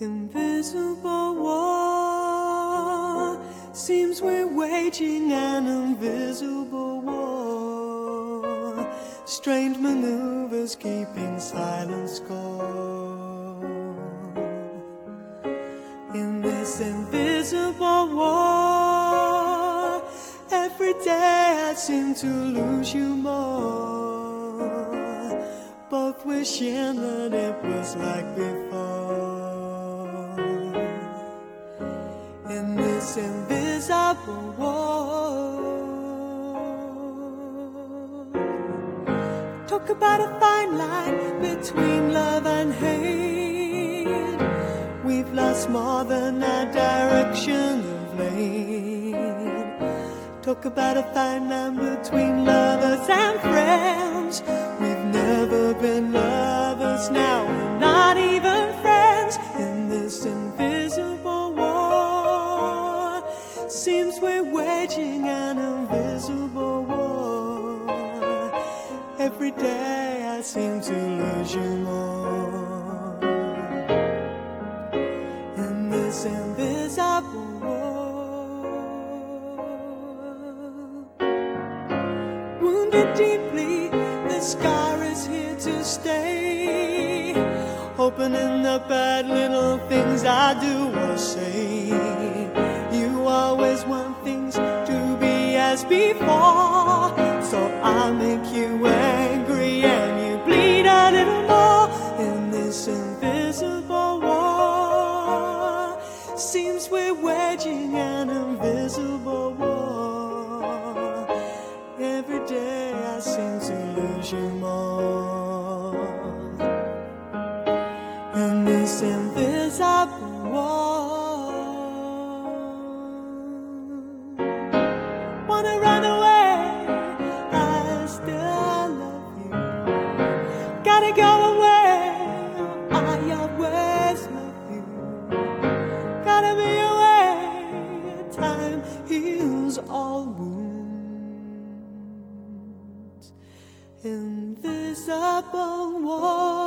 Invisible war. Seems we're waging an invisible war. Strange maneuvers keeping silent score. In this invisible war, every day I seem to lose you more. Both wishing that it was like before. In this invisible war, talk about a fine line between love and hate. We've lost more than our direction of late. Talk about a fine line between lovers and friends. We've never been lovers, now we're not even friends. In this invisible war, seems we're waging an invisible war. Every day I seem to lose you more. In this invisible war, wounded deeply, the scar is here to stay. Opening up at little things I do or say. You always want things to be as before, so I'll make you angry and you bleed a little more. In this invisible war, seems we're waging an invisible war. Every day I seem to lose you more. In this invisible war, wanna run away, I still love you. Gotta go away, I always love you. Gotta be away, time heals all wounds. Invisible war.